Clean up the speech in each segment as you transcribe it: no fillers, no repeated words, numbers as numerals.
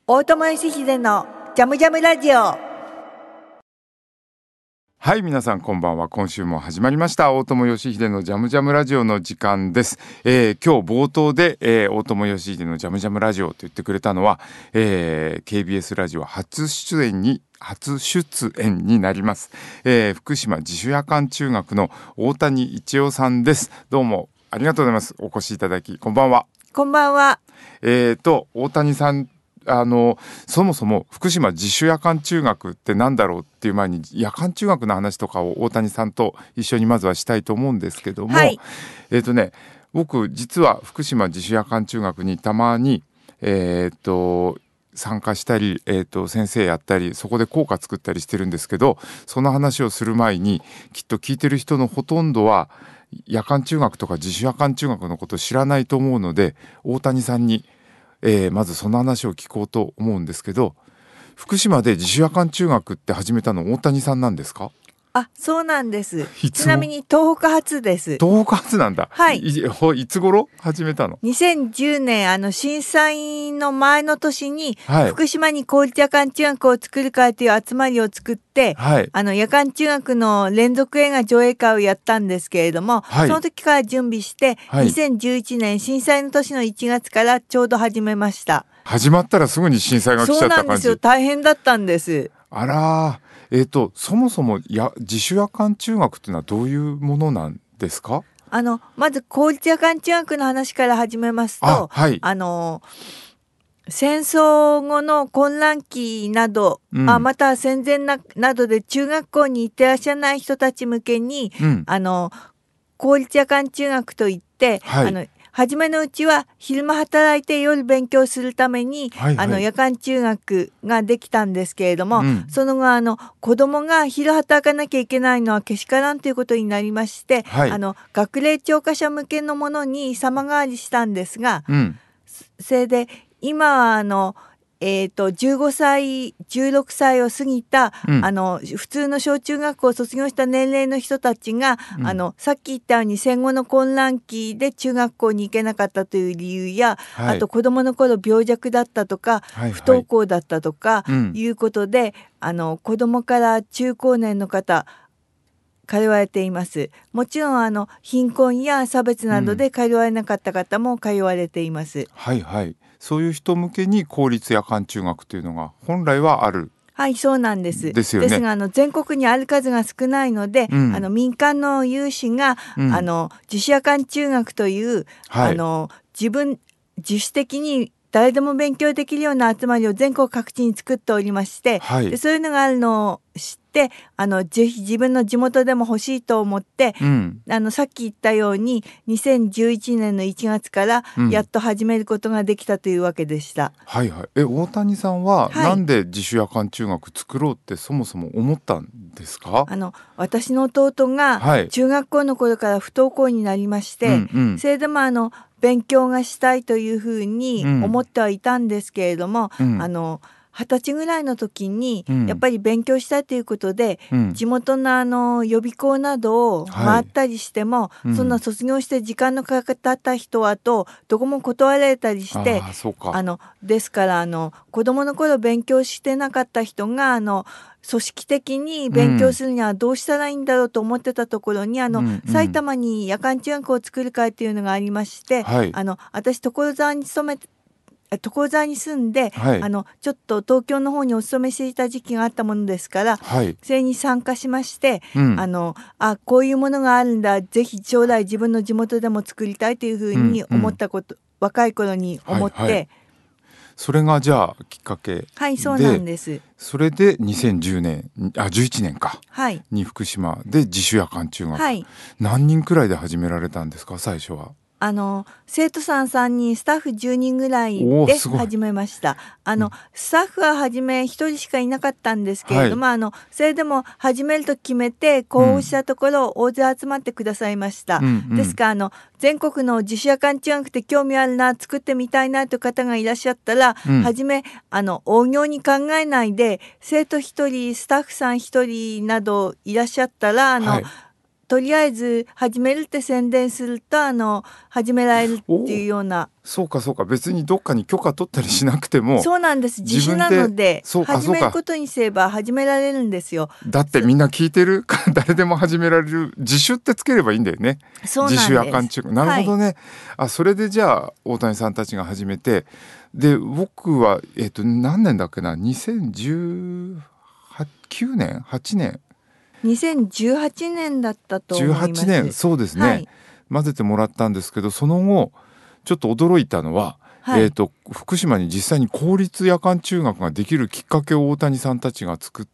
大友義秀のジャムジャムラジオ。 はい、皆さんこんばんは。今週も始まりました大友義秀のジャムジャムラジオの時間です。今日冒頭で、大友義秀のジャムジャムラジオと言ってくれたのは、KBS ラジオ初出演になります、福島自主夜間中学の大谷一夫さんです。どうもありがとうございます。お越しいただきこんばんは。 こんばんは。 大谷さん、そもそも福島自主夜間中学ってなんだろうっていう前に、夜間中学の話とかを大谷さんと一緒にまずはしたいと思うんですけども、 はい、 僕実は福島自主夜間中学にたまに参加したり、先生やったり、そこで校歌作ったりしてるんですけど、その話をする前にきっと聞いてる人のほとんどは夜間中学とか自主夜間中学のことを知らないと思うので、大谷さんにまずその話を聞こうと思うんですけど、福島で自主夜間中学って始めたの大谷さんなんですか？ あ、そうなんです。 いつもちなみに東北初です。 東北初なんだ。 はい、 いつ頃始めたの 2010年震災の前の年に、 はい福島に公立夜間中学を作る会という集まりを作って、 はい夜間中学の連続映画上映会をやったんですけれども、 はいその時から準備して、 はい 2011年震災の年の1月からちょうど始めました。 始まったらすぐに震災が来ちゃそうった感じ。 なんですよ。大変だったんです。 あらそもそも自主夜間中学っていうのはどういうものなんですか？ まず公立夜間中学の話から始めますと、 はい、 戦争後の混乱期など、または戦前などで中学校に行ってらっしゃらない人たち向けに、公立夜間中学といって、 はい初めのうちは昼間働いて夜勉強するために、 はいはい夜間中学ができたんですけれども、その後子供が昼働かなきゃいけないのはけしからんということになりまして、 はい学齢聴覚者向けのものに様変わりしたんですが、それで今は15歳16歳を過ぎた、普通の小中学校を卒業した年齢の人たちが、さっき言ったように戦後の混乱期で中学校に行けなかったという理由や、 はいあと子どもの頃病弱だったとか、 はい不登校だったとか、 うんいうことで子どもから中高年の方通われています。もちろん貧困や差別などで通われなかった方も通われています。 はいはい、そういう人向けに公立夜間中学というのが本来はある。 はい、そうなんです。 ですよね。 ですが全国にある数が少ないので、民間の有志が、自主夜間中学という、 はい自主的に誰でも勉強できるような集まりを全国各地に作っておりまして、 はいでそういうのがあるのを知ってぜひ自分の地元でも欲しいと思って、さっき言ったように2011年の1月からやっと始めることができたというわけでした。 はいはい。大谷さんは、 はいなんで自主夜間中学作ろうってそもそも思ったんですか？ 私の弟がはい中学校の頃から不登校になりまして、それでも勉強がしたいというふうに思ってはいたんですけれども、20歳ぐらいの時にやっぱり勉強したいということで、地元の予備校などを回ったりしても、そんな卒業して時間のかかった人はどこも断られたりして、 そうか。 ですから子どもの頃勉強してなかった人が組織的に勉強するにはどうしたらいいんだろうと思ってたところに埼玉に夜間中学を作る会というのがありまして、 はい私所沢に住んで、 はいちょっと東京の方にお勤めしていた時期があったものですから、 はいそれに参加しまして、こういうものがあるんだ、ぜひ将来自分の地元でも作りたいというふうに思ったこと、若い頃に思って、 はいはい、それがじゃあきっかけで、 はい、そうなんです。 それで2010年11年か、 はいに福島で自主夜間中学、 はい、 何人くらいで始められたんですか最初は？ 生徒さん3人スタッフ10人ぐらいで始めました。スタッフは初め1人しかいなかったんですけれども、それでも始めると決めてこうしたところ大勢集まってくださいました。ですから全国の自主夜間中学って興味あるな、作ってみたいなという方がいらっしゃったら、初め大行に考えないで生徒1人スタッフさん1人などいらっしゃったらとりあえず始めるって宣伝すると始められるっていうような。 そうかそうか、別にどっかに許可取ったりしなくても。 そうなんです。自主なので始めることにすれば始められるんですよ。 だってみんな聞いてる誰でも始められる、自主ってつければいいんだよね。 そうなんです。 自主夜間中学。なるほどね、はい、それでじゃあ大谷さんたちが始めて、で僕は何年だっけな、2019年8年 2018年だったと思います。 18年、そうですね、はい、混ぜてもらったんですけど、その後ちょっと驚いたのは、はい、福島に実際に公立夜間中学ができるきっかけを大谷さんたちが作って、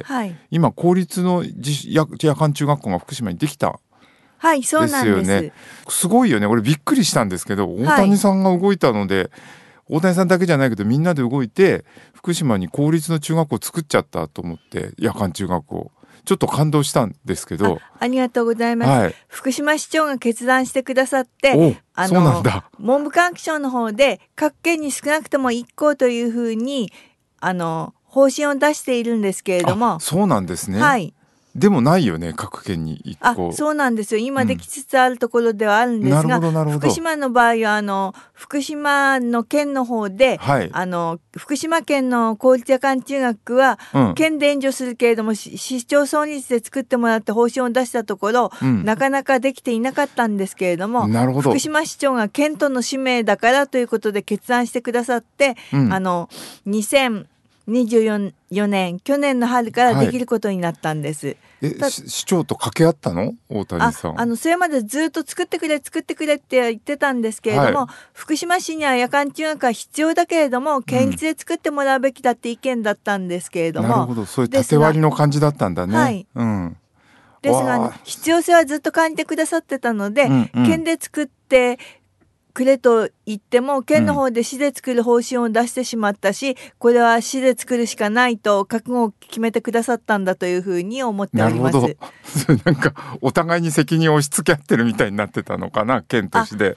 はい、今公立の夜間中学校が福島にできた。 はい、そうなんです。 すごいよね。俺びっくりしたんですけど、大谷さんが動いたので、はい、大谷さんだけじゃないけどみんなで動いて福島に公立の中学校を作っちゃったと思って、夜間中学校ちょっと感動したんですけど。 ありがとうございます、はい、福島市長が決断してくださって、 そうなんだ。 文部科学省の方で各県に少なくとも1校というふうに方針を出しているんですけれども。 そうなんですね。 はい。 でもないよね、各県に1個。 そうなんですよ。今できつつあるところではあるんですが、福島の場合は福島の県の方で、はい、福島県の公立夜間中学は、県で援助するけれども市町村立で作ってもらって方針を出したところ、なかなかできていなかったんですけれども、福島市長が県との使命だからということで決断してくださって、2024年去年の春からできることになったんです、 はい、市長と掛け合ったの、大谷さん。 それまでずっと作ってくれって言ってたんですけれども、はい、福島市には夜間中学は必要だけれども県立で作ってもらうべきだって意見だったんですけれども、 なるほど、そういう縦割りの感じだったんだね。 はい、ですが必要性はずっと感じてくださってたので、県で作ってくれと言っても県の方で市で作る方針を出してしまったし、これは市で作るしかないと覚悟を決めてくださったんだというふうに思っております。 なるほどなんかお互いに責任を押し付け合ってるみたいになってたのかな、県と市で。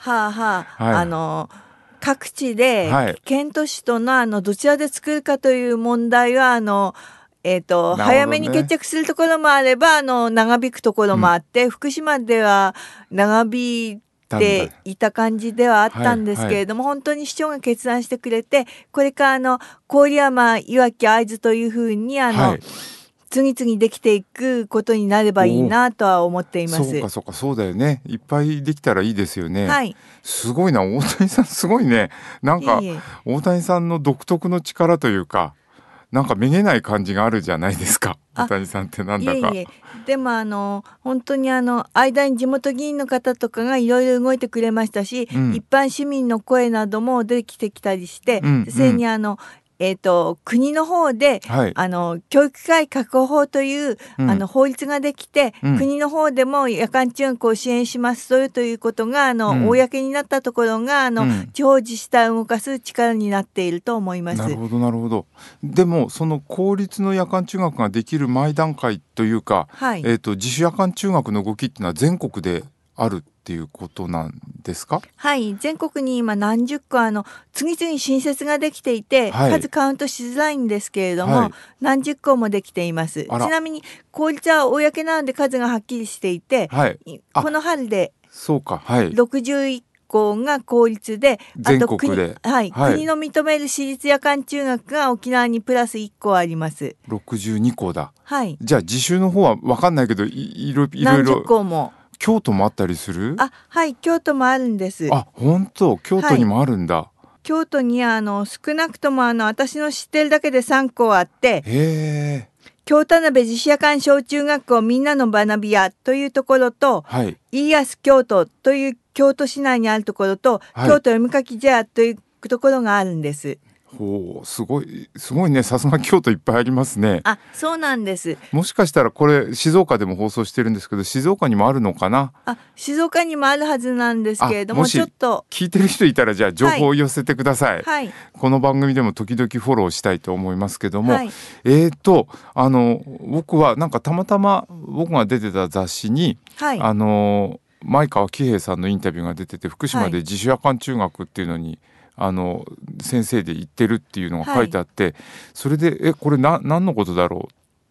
各地で県と市とのどちらで作るかという問題は早めに決着するところもあれば長引くところもあって、福島では長引ていた感じではあったんですけれども、本当に市長が決断してくれて、これから郡山、いわき、会津というふうに次々できていくことになればいいなとは思っています。 そうだよね。いっぱいできたらいいですよね。はい、すごいな、大谷さんすごいね。なんか大谷さんの独特の力というか、なんかめげない感じがあるじゃないですか、大谷さんってなんだか。 でも本当に間に地元議員の方とかがいろいろ動いてくれましたし、一般市民の声なども出てきたりして、それに国の方で、はい、教育機会確保法という、法律ができて、国の方でも夜間中学を支援しますということが公になったところが地方自治体を動かす力になっていると思います。 なるほど。でもその公立の夜間中学ができる前段階というか、はい、自主夜間中学の動きっていうのは全国であるっていうことなんですか？ はい、全国に今何十個次々新設ができていて、はい、数カウントしづらいんですけれども、はい、何十個もできています。ちなみに公立は公なので数がはっきりしていて、はい、この春で61校が公立で、 全国で、 国の認める私立夜間中学が沖縄にプラス1校あります。 62校だ。 はい、 じゃあ自主の方は分かんないけどいろいろ何十校も。 京都もあったりする？ はい、京都もあるんです。 本当、京都にもあるんだ。はい、 京都に少なくとも私の知ってるだけで3校あって、京田辺自主夜間小中学校みんなの学び屋というところと、はい、イーアス京都という京都市内にあるところと、はい、京都読み書き茶屋というところがあるんです。 すごいね。さすが京都いっぱいありますね。 そうなんです。 もしかしたらこれ静岡でも放送してるんですけど、静岡にもあるのかな？ 静岡にもあるはずなんですけれども、ちょっと聞いてる人いたらじゃあ情報を寄せてください。 はい、 この番組でも時々フォローしたいと思いますけども、はい、僕はなんかたまたま僕が出てた雑誌に、はい、前川喜平さんのインタビューが出てて、福島で自主夜間中学っていうのに先生で言ってるっていうのが書いてあって、はい、それでこれ何のことだろう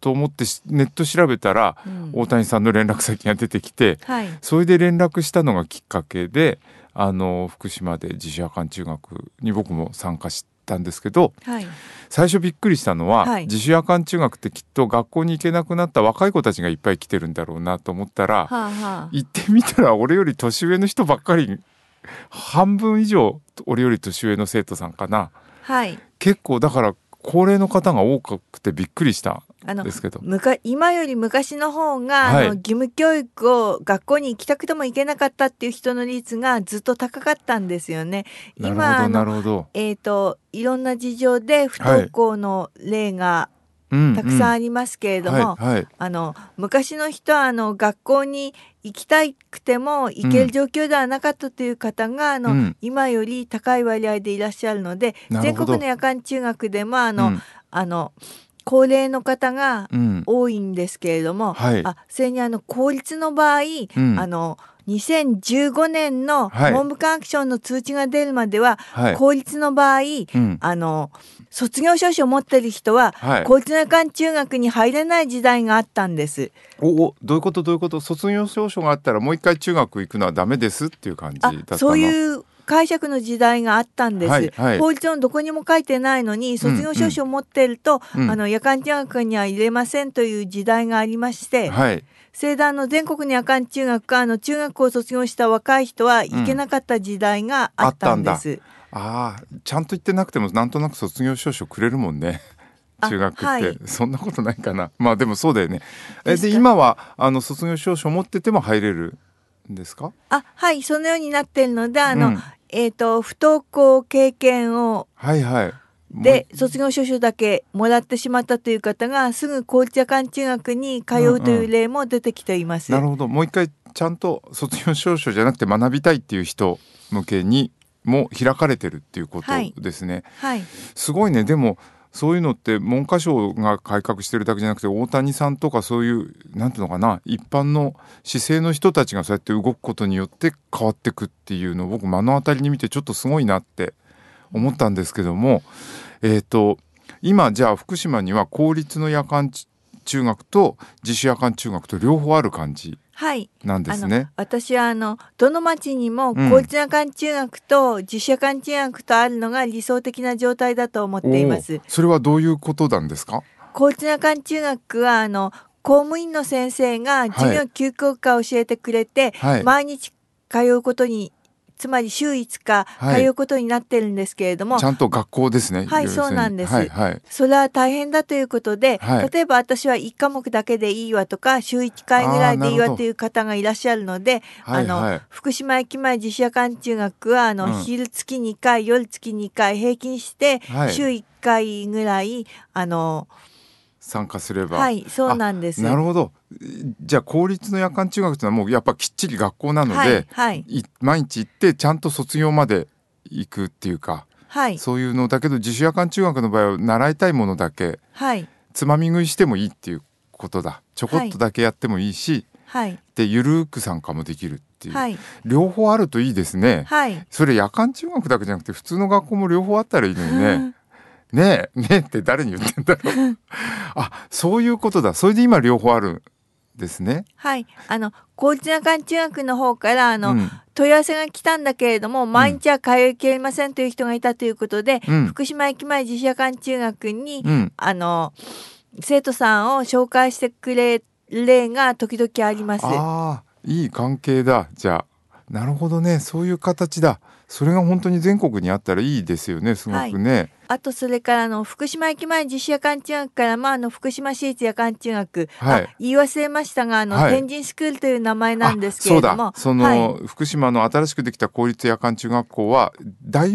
と思ってネット調べたら、大谷さんの連絡先が出てきて、それで連絡したのがきっかけで福島で自主夜間中学に僕も参加したんですけど、最初びっくりしたのは、自主夜間中学ってきっと学校に行けなくなった若い子たちがいっぱい来てるんだろうなと思ったら、行ってみたら俺より年上の人ばっかり、半分以上俺より年上の生徒さんかな、結構だから高齢の方が多くてびっくりしたんですけど、 今より昔の方が、義務教育を学校に行きたくても行けなかったっていう人の率がずっと高かったんですよね。今なるほど、 いろんな事情で不登校の例がたくさんありますけれども、昔の人は学校に行きたくても行ける状況ではなかったという方が今より高い割合でいらっしゃるので、全国の夜間中学でも高齢の方が多いんですけれども、それに公立の場合、2015年の文部科学省の通知が出るまでは、公立の場合、卒業証書を持ってる人は、公立の夜間中学に入れない時代があったんです。 どういうこと卒業証書があったらもう一回中学行くのはダメですっていう感じだったの？ そういう解釈の時代があったんです、法律のどこにも書いてないのに卒業証書を持っていると、夜間中学には入れませんという時代がありまして、それで全国の夜間中学中学を卒業した若い人は行けなかった時代があったんです、 ちゃんと言ってなくてもなんとなく卒業証書くれるもんね中学って、そんなことないかな。でもそうだよね。で今は卒業証書持ってても入れるんですか？ そのようになっているので不登校経験をで卒業証書だけもらってしまったという方がすぐ公立夜間中学に通うという例も出てきています、 なるほど。もう一回ちゃんと卒業証書じゃなくて学びたいっていう人向けにも開かれてるっていうことですね、すごいね。でもそういうのって文科省が改革してるだけじゃなくて大谷さんとかそういうなんていうのかな、一般の市政の人たちがそうやって動くことによって変わっていくっていうのを僕目の当たりに見てちょっとすごいなって思ったんですけども、今じゃあ福島には公立の夜間中学と自主夜間中学と両方ある感じなんですね。 私はどの町にも公立夜間中学と自主夜間中学とあるのが理想的な状態だと思っています。 それはどういうことなんですか？ 公立夜間中学は公務員の先生が授業休校科を教えてくれて、毎日通うことに、つまり週5日通うことになってるんですけれども、 ちゃんと学校ですね。 そうなんです、それは大変だということで、例えば私は1科目だけでいいわとか週1回ぐらいでいいわという方がいらっしゃるので、福島駅前自主夜間中学は昼月2回夜月2回平均して週1回ぐらい参加すれば、 そうなんです。 なるほど。じゃあ公立の夜間中学というのはもうやっぱきっちり学校なので、毎日行ってちゃんと卒業まで行くっていうか、そういうのだけど自主夜間中学の場合は習いたいものだけ、つまみ食いしてもいいっていうことだ。ちょこっとだけやってもいいし、でゆるく参加もできるっていう、両方あるといいですね、それ夜間中学だけじゃなくて普通の学校も両方あったらいいのにねねえって誰に言ってんだろうそういうことだ。それで今両方あるんですね。 公立夜間中学の方から問い合わせが来たんだけれども、毎日は通いきれませんという人がいたということで、福島駅前自主夜間中学に、生徒さんを紹介してくれる例が時々あります。 いい関係だ。じゃあなるほどね。そういう形だ。それが本当に全国にあったらいいですよね。すごくね、 あとそれから福島駅前自主夜間中学から福島市立夜間中学、言い忘れましたが天神スクールという名前なんですけれども、 福島の新しくできた公立夜間中学校は第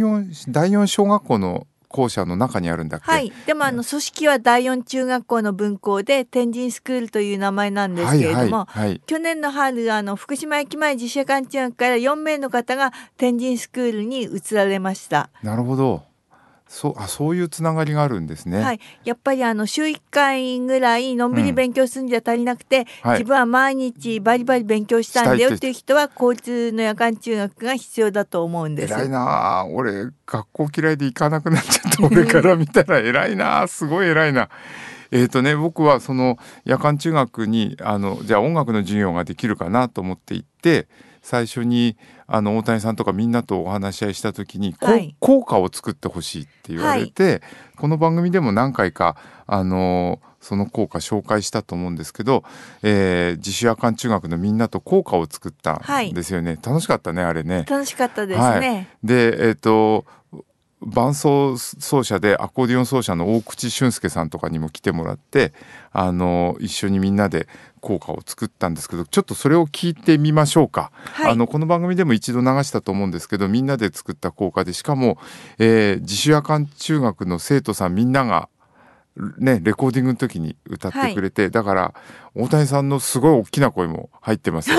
4小学校の校舎の中にあるんだっけ？ でも組織は第4中学校の分校で天神スクールという名前なんですけれども、去年の春福島駅前自主夜間中学から4名の方が天神スクールに移られました。 なるほど。そういうつながりがあるんですね。 やっぱり週1回ぐらいのんびり勉強するんじゃ足りなくて、自分は毎日バリバリ勉強したんだよっていう人は公立の夜間中学が必要だと思うんです。 偉いな。俺学校嫌いで行かなくなっちゃった俺から見たら偉いな。すごい偉いな。 僕はその夜間中学にじゃあ音楽の授業ができるかなと思って行って、最初に大谷さんとかみんなとお話し合いした時に、 はい、 校歌を作ってほしいって言われて、はい、この番組でも何回かその校歌紹介したと思うんですけど、自主夜間中学のみんなと校歌を作ったんですよね、はい、楽しかったねあれね。 楽しかったですね、はい、 で伴奏奏者でアコーディオン奏者の大口俊介さんとかにも来てもらって、一緒にみんなで校歌を作ったんですけど、ちょっとそれを聞いてみましょうか、はい、この番組でも一度流したと思うんですけど、みんなで作った校歌で、しかも、自主夜間中学の生徒さんみんながね、レコーディングの時に歌ってくれて、はい、だから大谷さんのすごい大きな声も入ってますよ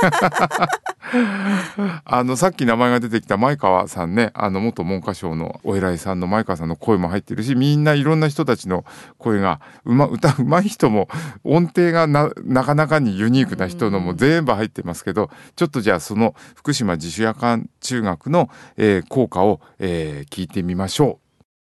さっき名前が出てきた前川さんね、元文科省のお偉いさんの前川さんの声も入ってるし、みんないろんな人たちの声が歌うまい人も音程が なかなかにユニークな人のも全部入ってますけど、ちょっとじゃあその福島自主夜間中学の、校歌を、聞いてみましょう。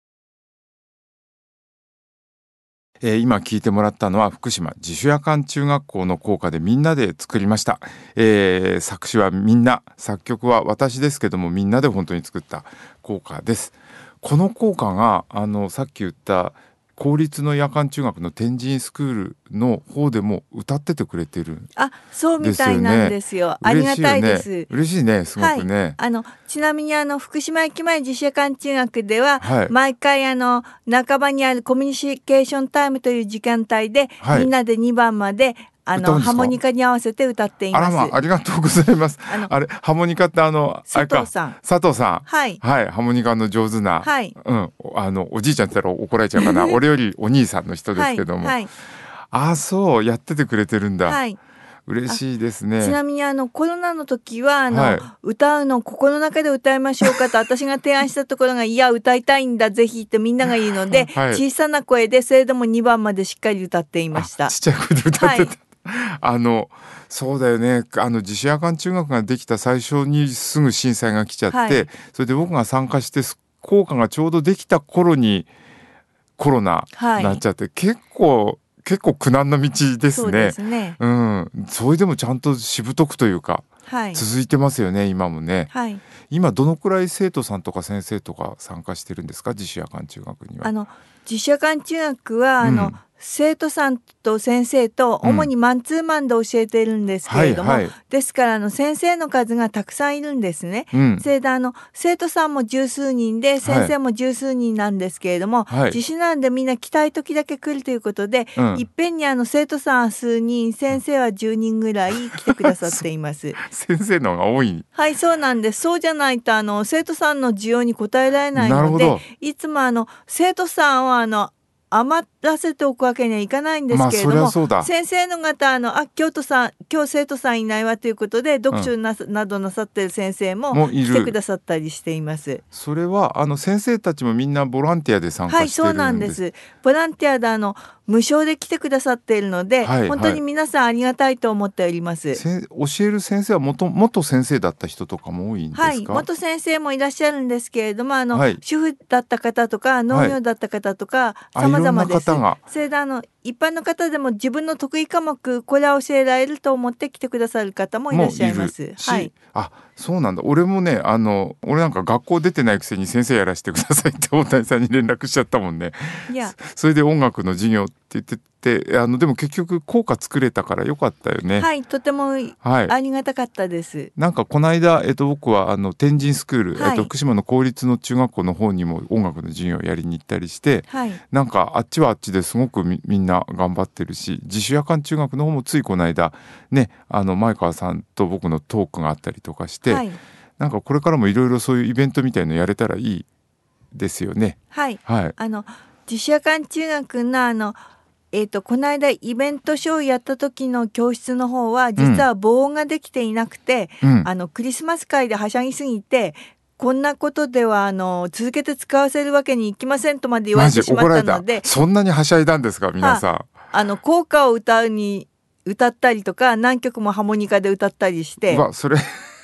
今聞いてもらったのは福島自主夜間中学校の校歌でみんなで作りました、作詞はみんな、作曲は私ですけども、みんなで本当に作った校歌です。この校歌がさっき言った公立の夜間中学の天神スクールの方でも歌っててくれてるんですよね。 あ、そうみたいなんですよ。ありがたいです。 嬉しいね、すごくね。 はい、ちなみに福島駅前自主夜間中学では、はい、毎回半ばにあるコミュニケーションタイムという時間帯で、はい、みんなで2番までハモニカに合わせて歌っています。 ありがとうございます。あれハモニカって佐藤さん、 はい、はい、ハモニカの上手な、はい、おじいちゃんって言ったら怒られちゃうかな俺よりお兄さんの人ですけども、はいはい、そうやっててくれてるんだ、はい、嬉しいですね。 ちなみにコロナの時ははい、歌うの心の中で歌いましょうかと私が提案したところがいや歌いたいんだぜひってみんなが言うので、はい、小さな声でそれでも2番までしっかり歌っていました。 ちっちゃい声で歌ってた、はいそうだよね、自主夜間中学ができた最初にすぐ震災が来ちゃって、はい、それで僕が参加して校歌がちょうどできた頃にコロナになっちゃって、はい、結構苦難の道ですね。 そうですね、 それでもちゃんとしぶとくというか、はい、続いてますよね今もね、はい、今どのくらい生徒さんとか先生とか参加してるんですか、自主夜間中学には。 自主夜間中学は生徒さんと先生と主にマンツーマンで教えているんですけれども、はいはい、ですから先生の数がたくさんいるんですね、それで生徒さんも十数人で先生も十数人なんですけれども、はい、自主なんでみんな来たい時だけ来るということで、いっぺんに生徒さんは数人、先生は10人ぐらい来てくださっています先生の方が多い。 はい、そうなんです。そうじゃないと生徒さんの需要に応えられないので、いつも生徒さんは余らせておくわけにはいかないんですけれども、先生の方今日生徒さんいないわということで読書などなさっている先生も来てくださったりしています。 それは先生たちもみんなボランティアで参加してるんです。 はい、そうなんです。ボランティアで無償で来てくださっているので、はいはい、本当に皆さんありがたいと思っております。 教える先生は元先生だった人とかも多いんですか。はい、 元先生もいらっしゃるんですけれども主婦だった方とか農業だった方とか、様々です。それで一般の方でも自分の得意科目これは教えられると思って来てくださる方もいらっしゃいます。はい、 そうなんだ。俺もね俺なんか学校出てないくせに先生やらせてくださいって大谷さんに連絡しちゃったもんね。いやそれで音楽の授業って言ってでも結局校歌作れたからよかったよね。 はい、とてもありがたかったです。 なんかこの間、僕は天神スクール、はい、福島の公立の中学校の方にも音楽の授業をやりに行ったりして、はい、なんかあっちはあっちですごくみんな頑張ってるし、自主夜間中学の方もついこの間ね前川さんと僕のトークがあったりとかして、はい、なんかこれからもいろいろそういうイベントみたいのやれたらいいですよね。 はい、はい、自主夜間中学のこの間イベントショーをやった時の教室の方は実は防音ができていなくて、クリスマス会ではしゃぎすぎてこんなことでは続けて使わせるわけにいきませんとまで言われてしまったので。 そんなにはしゃいだんですか皆さん。校歌を歌ったりとか何曲もハーモニカで歌ったりして、 それ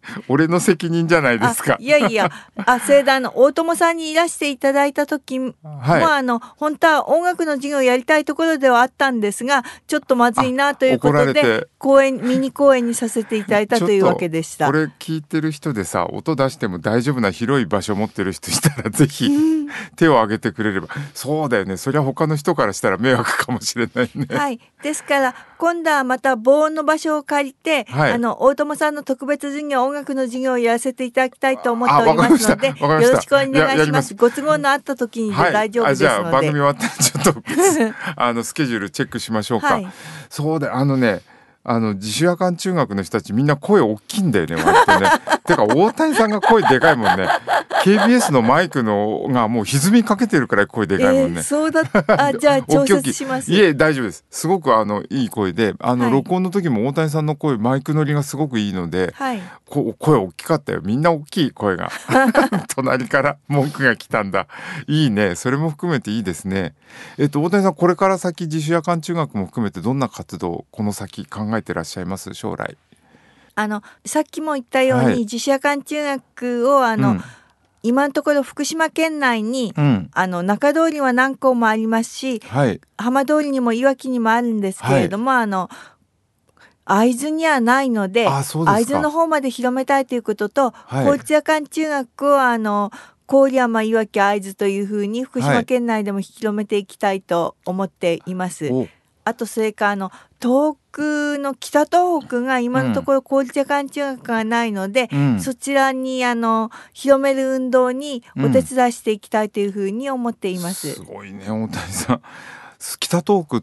俺の責任じゃないですか。 いやいや、盛大の大友さんにいらしていただいた時も、本当は音楽の授業をやりたいところではあったんですが、ちょっとまずいなということでミニ公演にさせていただいたというわけでした。 これ聞いてる人でさ、音出しても大丈夫な広い場所持ってる人いたらぜひ手を挙げてくれれば。そうだよね、そりゃ他の人からしたら迷惑かもしれないね。 はい、ですから今度はまた防音の場所を借りて、大友さんの特別授業、音楽の授業をやらせていただきたいと思っておりますので、よろしくお願いします。ご都合のあった時にで大丈夫ですので、 じゃあ番組終わったらちょっとスケジュールチェックしましょうか。そうだ、自主夜間中学の人たちみんな声大きいんだよね、割とね。てか大谷さんが声でかいもんね。KBS のマイクのがもう歪みかけてるくらい声でかいもんね。 そうだじゃあ調節します。 いえ、大丈夫です。すごくいい声で、録音の時も大谷さんの声、マイク乗りがすごくいいので、声大きかったよ。みんな大きい声が隣から文句が来たんだ。いいね、それも含めていいですね。大谷さん、これから先自主夜間中学も含めてどんな活動この先考えてらっしゃいます？将来。 さっきも言ったように、自主夜間中学を今のところ福島県内に、中通りは何校もありますし、浜通りにもいわきにもあるんですけれども、会津にはないので、会津の方まで広めたいということと、公立夜間中学を郡山、いわき、会津というふうに福島県内でも広めていきたいと思っています。あとそれから東北の北東北が今のところ公立夜間中学がないので、そちらに広める運動にお手伝いしていきたいというふうに思っています。 すごいね、大谷さん。北東北って、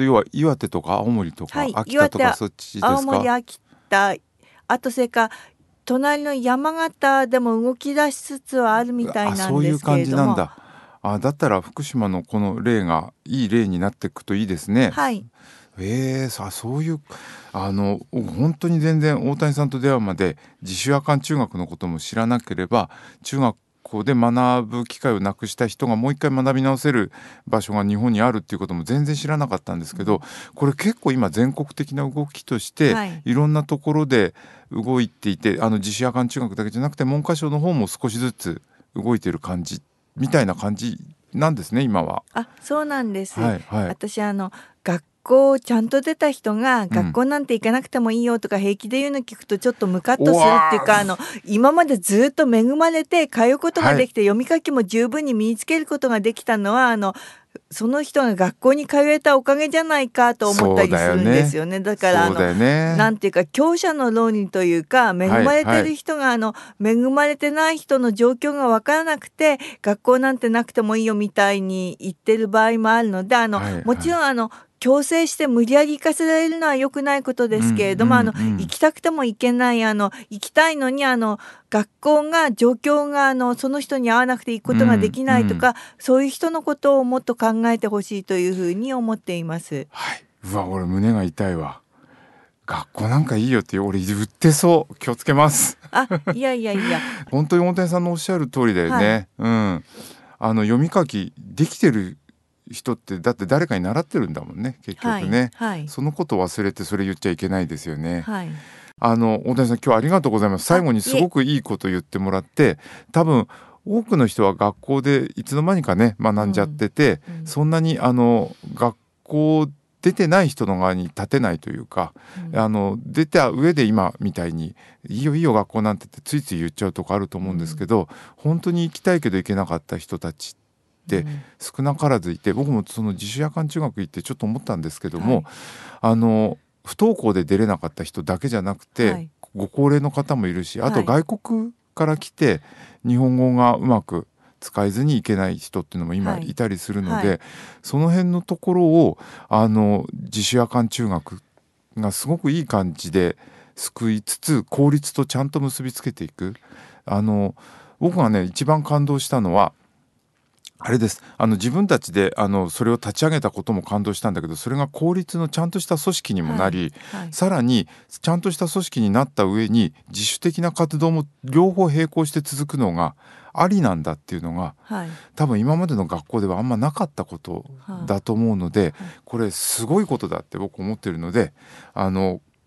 要は岩手とか青森とか、秋田とかそっちですか？ 青森、秋田、あとそれから隣の山形でも動き出しつつはあるみたいなんですけれども。 そういう感じなんだ。だったら福島のこの例がいい例になっていくといいですね。そういう本当に全然大谷さんと出会うまで自主夜間中学のことも知らなければ、中学校で学ぶ機会をなくした人がもう一回学び直せる場所が日本にあるっていうことも全然知らなかったんですけど、これ結構今全国的な動きとして、いろんなところで動いていて、自主夜間中学だけじゃなくて文科省の方も少しずつ動いている感じみたいな感じなんですね、今は。 そうなんです。私学校ちゃんと出た人が学校なんて行かなくてもいいよとか平気で言うの聞くとちょっとムカッとするっていうか、今までずっと恵まれて通うことができて、読み書きも十分に身につけることができたのはその人が学校に通えたおかげじゃないかと思ったりするんですよね。だからなんていうか強者の論理というか、恵まれてる人が恵まれてない人の状況が分からなくて学校なんてなくてもいいよみたいに言ってる場合もあるので、もちろん強制して無理やり行かせられるのは良くないことですけれども、行きたくても行けない、行きたいのに学校が状況がその人に合わなくて行くことができないとか、そういう人のことをもっと考えてほしいというふうに思っています。 俺胸が痛いわ。学校なんかいいよって俺言ってそう。気をつけます。 いや本当に大谷さんのおっしゃる通りだよね。読み書きできてる人ってだって誰かに習ってるんだもんね、結局ね。そのことを忘れてそれ言っちゃいけないですよね。大谷さん、今日はありがとうございます。最後にすごくいいこと言ってもらって、多分多くの人は学校でいつの間にかね学んじゃってて、そんなに学校出てない人の側に立てないというか、出た上で今みたいにいいよいいよ学校なんてってついつい言っちゃうとこあると思うんですけど、本当に行きたいけど行けなかった人たちって少なからずいて、僕もその自主夜間中学行ってちょっと思ったんですけども、不登校で出れなかった人だけじゃなくて、ご高齢の方もいるし、あと外国から来て日本語がうまく使えずにいけない人っていうのも今いたりするので、その辺のところを自主夜間中学がすごくいい感じで救いつつ公立とちゃんと結びつけていく。僕がね一番感動したのはあれです。自分たちでそれを立ち上げたことも感動したんだけど、それが公立のちゃんとした組織にもなり、さらにちゃんとした組織になった上に自主的な活動も両方並行して続くのがありなんだっていうのが、多分今までの学校ではあんまなかったことだと思うので、これすごいことだって僕思ってるので、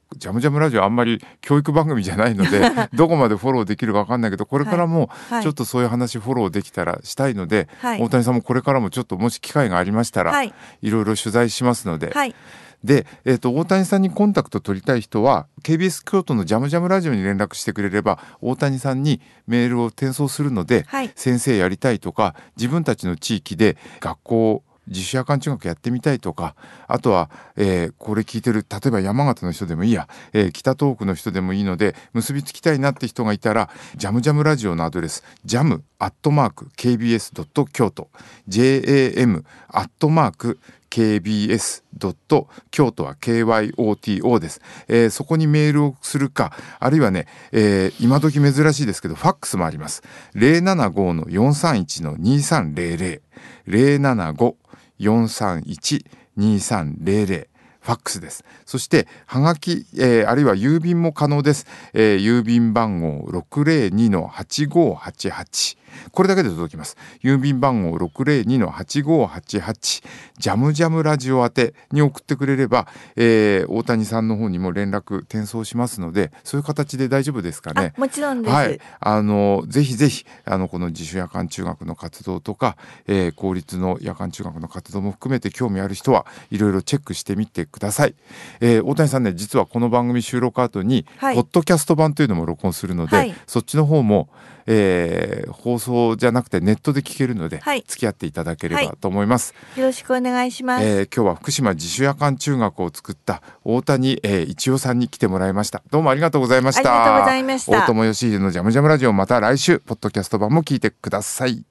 ジャムジャムラジオあんまり教育番組じゃないのでどこまでフォローできるか分かんないけど、これからもちょっとそういう話フォローできたらしたいので、大谷さんもこれからもちょっともし機会がありましたら、いろいろ取材しますので、で、大谷さんにコンタクト取りたい人は KBS 京都のジャムジャムラジオに連絡してくれれば大谷さんにメールを転送するので、先生やりたいとか自分たちの地域で学校自主夜間中学やってみたいとか、あとは、これ聞いてる例えば山形の人でもいいや、北東北の人でもいいので結びつきたいなって人がいたら、ジャムジャムラジオのアドレス jam@kbs.kyoto jam@kbs.京都は KYOTO です、そこにメールをするか、あるいはね、今時珍しいですけどファックスもあります。 075-431-2300 075-431-2300ファックスです。そしてはがき、あるいは郵便も可能です。郵便番号 602-8588、 これだけで届きます。郵便番号 602-8588 ジャムジャムラジオ宛てに送ってくれれば、大谷さんの方にも連絡転送しますので、そういう形で大丈夫ですかね。 もちろんです、 ぜひぜひこの自主夜間中学の活動とか、公立の夜間中学の活動も含めて興味ある人はいろいろチェックしてみてください。大谷さんね、実はこの番組収録後に、ポッドキャスト版というのも録音するので、そっちの方も、放送じゃなくてネットで聞けるので、付き合っていただければと思います。 よろしくお願いします。 今日は福島自主夜間中学を作った大谷、一代さんに来てもらいました。どうもありがとうございました。 ありがとうございました。 大友義秀のジャムジャムラジオ、また来週ポッドキャスト版も聞いてください。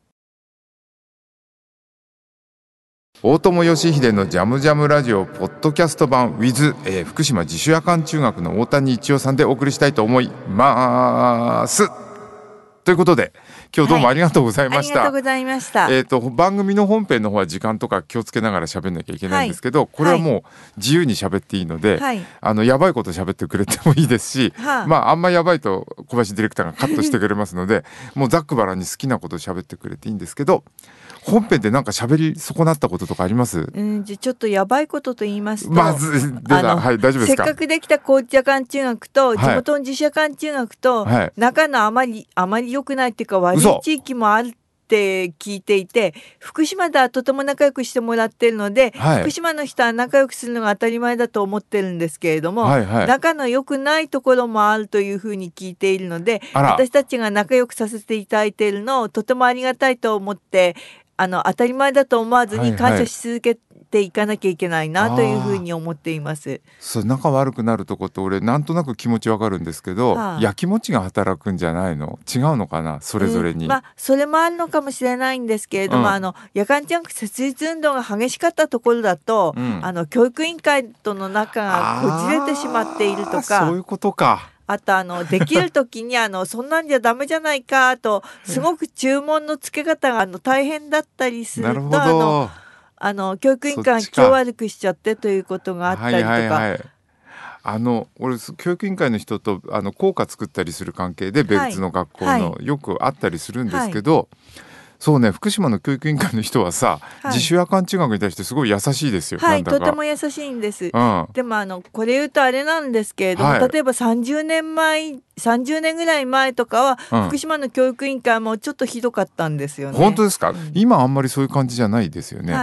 大友義秀のジャムジャムラジオポッドキャスト版 with、福島自主夜間中学の大谷一代さんでお送りしたいと思います。ということで今日どうもありがとうございました。 ありがとうございました。 番組の本編の方は時間とか気をつけながら喋んなきゃいけないんですけど、これはもう自由に喋っていいので、やばいこと喋ってくれてもいいですし、あんまやばいと小林ディレクターがカットしてくれますのでもうざっくばらんに好きなこと喋ってくれていいんですけど、本編でなんか喋り損なったこととかあります？ じゃちょっとやばいことと言いますと、 まず大丈夫ですか？ せっかくできた高知夜間中学と地元の自主夜間中学と、仲のあまり良くないっていうか悪い地域もあるって聞いていて、福島ではとても仲良くしてもらっているので、福島の人は仲良くするのが当たり前だと思ってるんですけれども、仲の良くないところもあるというふうに聞いているので、私たちが仲良くさせていただいているのをとてもありがたいと思って、当たり前だと思わずに感謝し続けていかなきゃいけないなというふうに思っています。 そう仲悪くなるとこって俺なんとなく気持ちわかるんですけど、やきもちが働くんじゃないの？違うのかな、それぞれに。 それもあるのかもしれないんですけれども、夜間中学設立運動が激しかったところだと、教育委員会との仲がこじれてしまっているとか、 そういうことか。 あとできる時にそんなんじゃダメじゃないかとすごく注文のつけ方が大変だったりすると、教育委員会が気を悪くしちゃってということがあったりとか、 俺教育委員会の人と校歌作ったりする関係で別の学校の、よくあったりするんですけど、そうね、福島の教育委員会の人はさ、自主夜間中学に対してすごい優しいですよ。なんだかとても優しいんです、でもこれ言うとあれなんですけれども、例えば30年ぐらい前とかは、福島の教育委員会もちょっとひどかったんですよね。 本当ですか？今あんまりそういう感じじゃないですよね。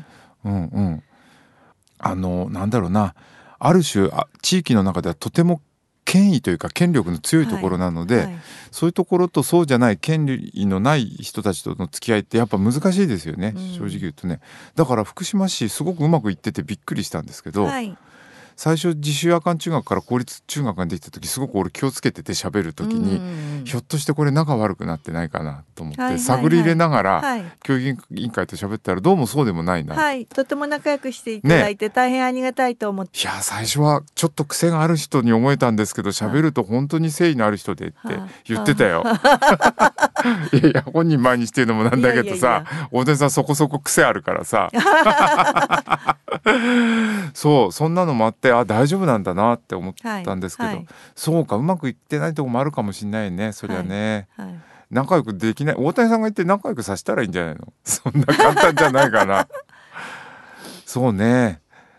なんだろうな、ある種地域の中ではとても権威というか権力の強いところなので、そういうところとそうじゃない権利のない人たちとの付き合いってやっぱ難しいですよね、正直言うとね。だから福島市すごくうまくいっててびっくりしたんですけど、最初自主夜間中学から公立中学ができた時すごく俺気をつけてて喋る時に、ひょっとしてこれ仲悪くなってないかなと思って探り入れながら、教育委員会と喋ったらどうもそうでもないな、 とても仲良くしていただいて、大変ありがたいと思って、 いや最初はちょっと癖がある人に思えたんですけど、喋ると本当に誠意のある人でって言ってたよ。いや本人前にしてるのもなんだけどさ、大谷さんそこそこ癖あるからさそんなのもあって大丈夫なんだなって思ったんですけど、そうか、うまくいってないとこもあるかもしれないね、そりゃね。仲良くできない、大谷さんが言って仲良くさせたらいいんじゃないの？そんな簡単じゃないかな。そうね、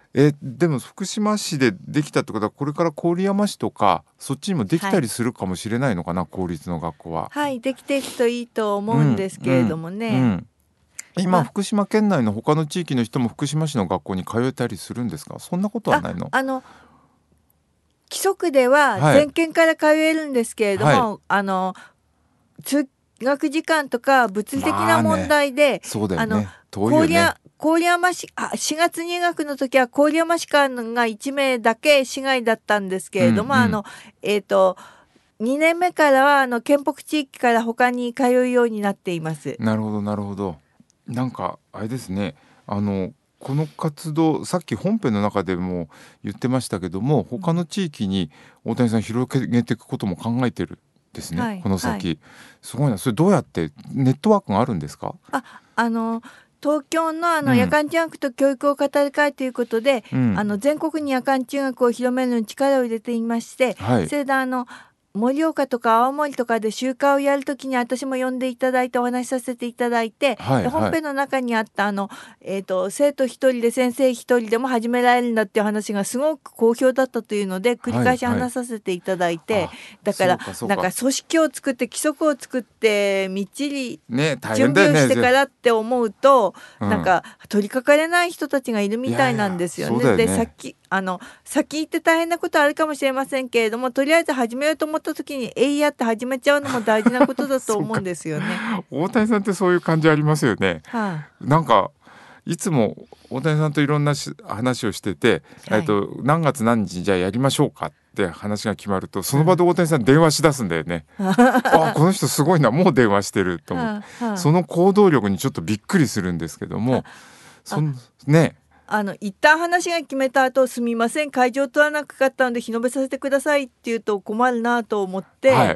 でも福島市でできたってことはこれから郡山市とかそっちにもできたりするかもしれないのかな、公立の学校は。 はい、できていくといいと思うんですけれどもね。 今福島県内の他の地域の人も福島市の学校に通えたりするんですか？そんなことはないの？ 規則では全県から通えるんですけれども、通学時間とか物理的な問題で、 そうだよね、遠いよね。 郡山市4月入学の時は郡山市間が1名だけ市外だったんですけれども、2年目からは県北地域から他に通うようになっています。 なるほどなるほど。なんかあれですね、この活動さっき本編の中でも言ってましたけども、他の地域に大谷さん広げていくことも考えてるですね、この先、すごいな。それどうやってネットワークがあるんですか？ 東京の夜間中学と教育を語る会ということで、全国に夜間中学を広めるのに力を入れていまして、それで盛岡とか青森とかで集会をやるときに私も呼んでいただいてお話しさせていただいて、で本編の中にあった生徒一人で先生一人でも始められるんだっていう話がすごく好評だったというので繰り返し話させていただいて、だからなんか組織を作って規則を作ってみっちり準備をしてからって思うと、なんか取り掛かれない人たちがいるみたいなんですよね。で先行って大変なことあるかもしれませんけれども、とりあえず始めようと思った時にやって始めちゃうのも大事なことだと思うんですよね。 大谷さんってそういう感じありますよね。なんかいつも大谷さんといろんな話をしてて、何月何日じゃあやりましょうかって話が決まると、その場で大谷さん電話し出すんだよね。この人すごいな、もう電話してると思って、その行動力にちょっとびっくりするんですけども、ね。 一旦話が決めた後、すみません会場取らなかったので日延べさせてくださいって言うと困るなと思って、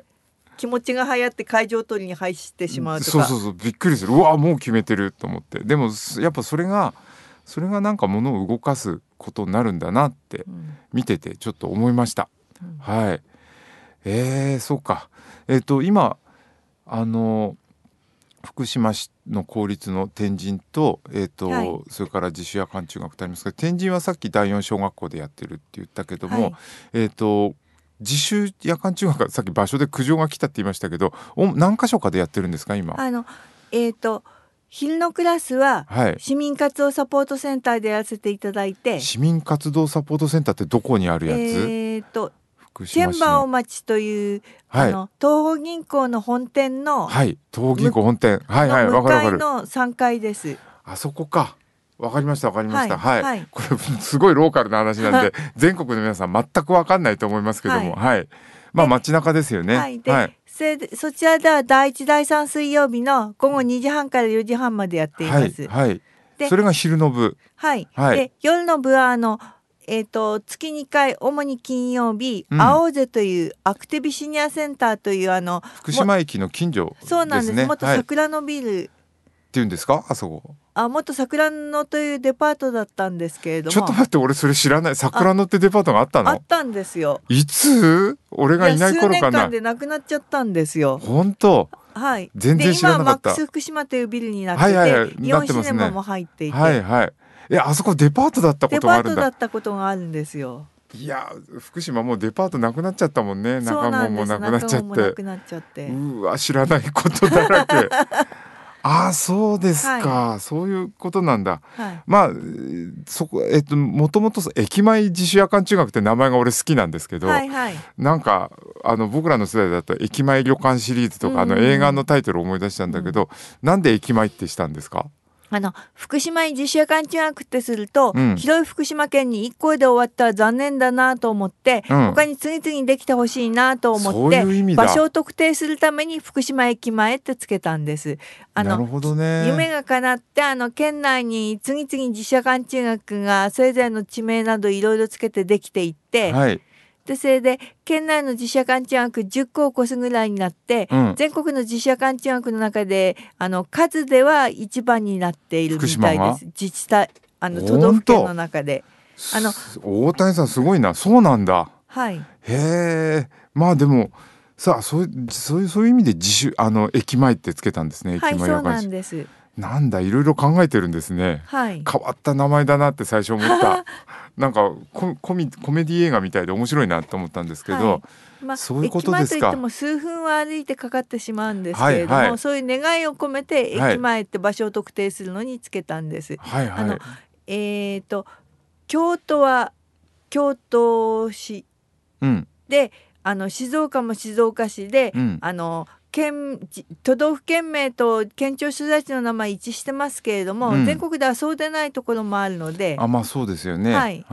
気持ちが流行って会場取りに入ってしまうとか、 そうびっくりする。うわもう決めてると思って。でもやっぱそれがなんか物を動かすことになるんだなって見ててちょっと思いました。そうか。今福島市の公立の天神と、それから自主夜間中学とありますが、天神はさっき第4小学校でやってるって言ったけども、自主夜間中学はさっき場所で苦情が来たって言いましたけど、何箇所かでやってるんですか今？ 昼のクラスは市民活動サポートセンターでやらせていただいて、 市民活動サポートセンターってどこにあるやつ？ 千葉尾町という、東方銀行の本店の、 東方銀行本店、向かいの3階です。 あそこか。わかりました。これすごいローカルな話なんで全国の皆さん全くわかんないと思いますけども、街中ですよね。 そちらでは第1第3水曜日の午後2時半から4時半までやっています。 でそれが昼の部。 で夜の部は月2回主に金曜日、青瀬というアクティビシニアセンターという福島駅の近所ですね。 そうなんです。元桜のビル、 っていうんですか、あそこ。 元桜野というデパートだったんですけれども。 ちょっと待って、俺それ知らない。桜野ってデパートがあったの？ あったんですよ。 いつ？俺がいない頃かな。 数年間でなくなっちゃったんですよ。 本当？全然知らなかった。 今マックス福島というビルになってて、イオンシネマも入っていて、 あそこデパートだったことがあるんだ。 デパートだったことがあるんですよ。 いや福島もうデパートなくなっちゃったもんね。中門もなくなっちゃって。うわ知らないことだらけ。そうですか、そういうことなんだ。そこもともと駅前自主夜間中学って名前が俺好きなんですけど、なんか僕らの世代だと駅前旅館シリーズとか映画のタイトルを思い出したんだけど、なんで駅前ってしたんですか？ 福島に自主夜間中学ってすると、広い福島県に1校で終わったら残念だなと思って、他に次々にできてほしいなと思って、場所を特定するために福島駅前ってつけたんです。 なるほどね。 夢が叶って県内に次々に自主夜間中学がそれぞれの地名などいろいろつけてできていって、でそれで県内の自主夜間中学10校を超すぐらいになって、全国の自主夜間中学の中で数では一番になっているみたいです。自治体都道府県の中で。 大谷さんすごいな。そうなんだ。へえ。でもさあそういう意味で自主駅前ってつけたんですね。駅前そうなんです。 なんだいろいろ考えてるんですね、 はい、 変わった名前だなって最初思ったなんかコメディ映画みたいで面白いなと思ったんですけど、 はい、 そういうことですか。 駅前といっても数分は歩いてかかってしまうんですけれども、そういう願いを込めて駅前って場所を特定するのにつけたんです。京都は京都市で、静岡も静岡市で、都道府県名と県庁所在地の名前一致してますけれども、全国ではそうでないところもあるので、 そうですよね、はい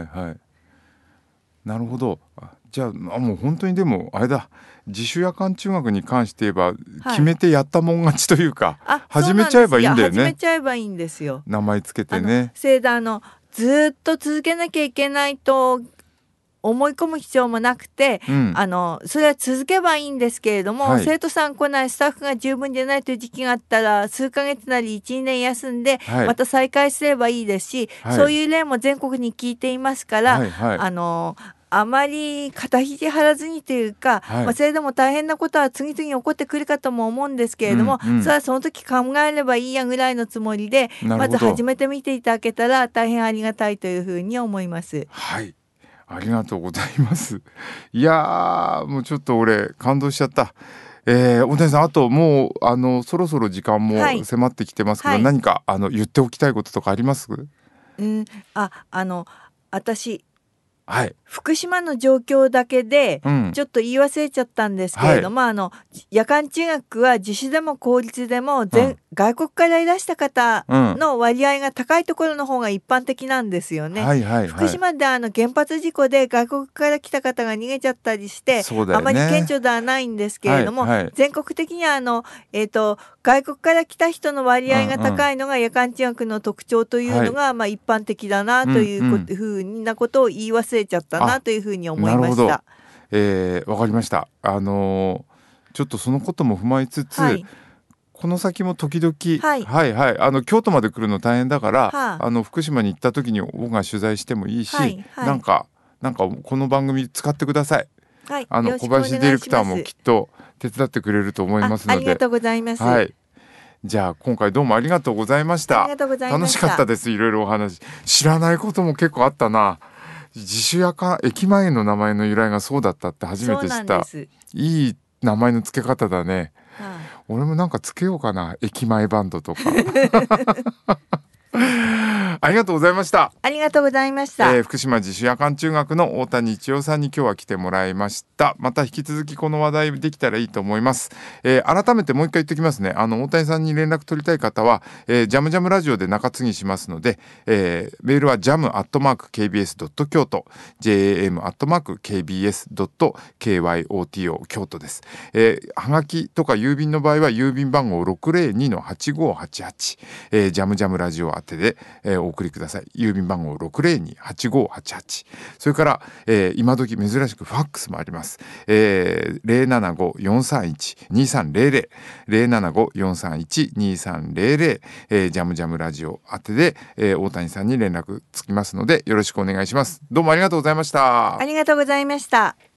なるほど。じゃあもう本当にでもあれだ、自主夜間中学に関して言えば、決めてやったもん勝ちというか、始めちゃえばいいんだよね。 始めちゃえばいいんですよ。 名前つけてね。 ずっと続けなきゃいけないと思い込む必要もなくて、それは続けばいいんですけれども、生徒さん来ない、スタッフが十分でないという時期があったら数ヶ月なり 1,2 年休んで、また再開すればいいですし、そういう例も全国に聞いていますから、あまり肩肘張らずにというか、それでも大変なことは次々に起こってくるかとも思うんですけれども、それはその時考えればいいやぐらいのつもりで、まず始めてみていただけたら大変ありがたいというふうに思います。 はい、ありがとうございます。いやもうちょっと俺感動しちゃった。大谷さん、あともうそろそろ時間も迫ってきてますけど、何か言っておきたいこととかあります？ 私福島の状況だけでちょっと言い忘れちゃったんですけれども、夜間中学は自主でも公立でも外国からいらした方の割合が高いところの方が一般的なんですよね。福島で原発事故で外国から来た方が逃げちゃったりして、あまり顕著ではないんですけれども、全国的には外国から来た人の割合が高いのが夜間中学の特徴というのが、一般的だなというふうなことを言い忘れちゃったなというふうに思いました。 わかりました。ちょっとそのことも踏まえつつ、この先も時々、京都まで来るの大変だから、福島に行った時に僕が取材してもいいし、なんかこの番組使ってください。小林ディレクターもきっと手伝ってくれると思いますので。 ありがとうございます。 じゃあ今回どうもありがとうございました。楽しかったです。いろいろお話、知らないことも結構あったな。自主夜間駅前の名前の由来がそうだったって初めて知った。いい名前の付け方だね。俺もなんか付けようかな、駅前バンドとか。ありがとうございました。 ありがとうございました。 福島自主夜間中学の大谷一夫さんに今日は来てもらいました。また引き続きこの話題できたらいいと思います。改めてもう一回言っておきますね。大谷さんに連絡取りたい方は、ジャムジャムラジオで中継ぎしますので、メールは jam@kbs.kyoto jam@kbs.kyoto 京都です。はがきとか郵便の場合は郵便番号 602-8588、ジャムジャムラジオ宛てで、お送りください。郵便番号 602-8588。それから、今時珍しくファックスもあります。075-431-2300 075-431-2300、ジャムジャムラジオ宛てで、大谷さんに連絡つきますのでよろしくお願いします。どうもありがとうございました。 ありがとうございました。